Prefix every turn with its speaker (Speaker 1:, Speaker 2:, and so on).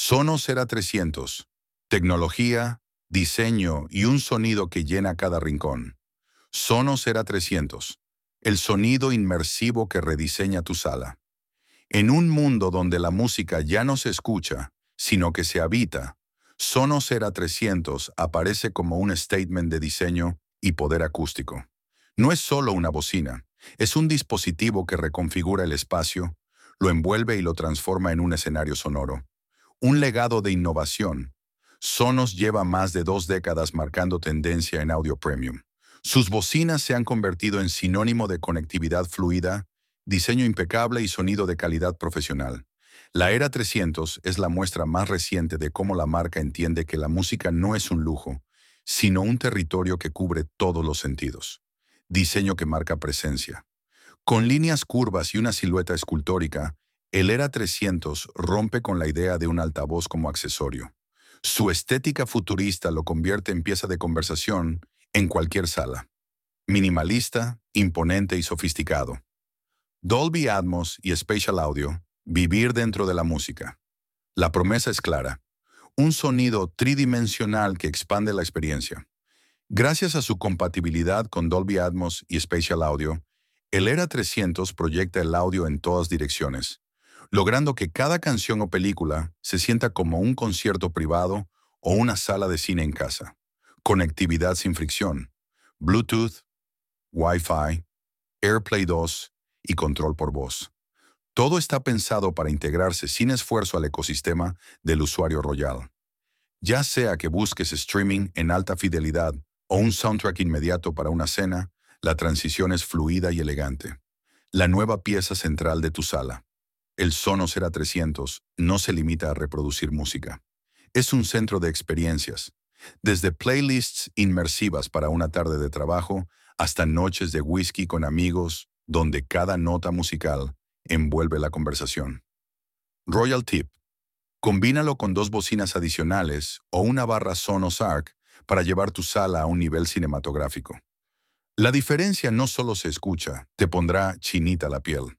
Speaker 1: Sonos Era 300. Tecnología, diseño y un sonido que llena cada rincón. Sonos Era 300. El sonido inmersivo que rediseña tu sala. En un mundo donde la música ya no se escucha, sino que se habita, Sonos Era 300 aparece como un statement de diseño y poder acústico. No es solo una bocina, es un dispositivo que reconfigura el espacio, lo envuelve y lo transforma en un escenario sonoro. Un legado de innovación. Sonos lleva más de 2 décadas marcando tendencia en audio premium. Sus bocinas se han convertido en sinónimo de conectividad fluida, diseño impecable y sonido de calidad profesional. La Era 300 es la muestra más reciente de cómo la marca entiende que la música no es un lujo, sino un territorio que cubre todos los sentidos. Diseño que marca presencia. Con líneas curvas y una silueta escultórica, el Era 300 rompe con la idea de un altavoz como accesorio. Su estética futurista lo convierte en pieza de conversación en cualquier sala. Minimalista, imponente y sofisticado. Dolby Atmos y Spatial Audio, vivir dentro de la música. La promesa es clara. Un sonido tridimensional que expande la experiencia. Gracias a su compatibilidad con Dolby Atmos y Spatial Audio, el Era 300 proyecta el audio en todas direcciones, logrando que cada canción o película se sienta como un concierto privado o una sala de cine en casa. Conectividad sin fricción, Bluetooth, Wi-Fi, AirPlay 2 y control por voz. Todo está pensado para integrarse sin esfuerzo al ecosistema del usuario royal. Ya sea que busques streaming en alta fidelidad o un soundtrack inmediato para una cena, la transición es fluida y elegante. La nueva pieza central de tu sala. El Sonos Era 300 no se limita a reproducir música. Es un centro de experiencias, desde playlists inmersivas para una tarde de trabajo hasta noches de whisky con amigos, donde cada nota musical envuelve la conversación. Royal Tip. Combínalo con 2 bocinas adicionales o una barra Sonos Arc para llevar tu sala a un nivel cinematográfico. La diferencia no solo se escucha, te pondrá chinita la piel.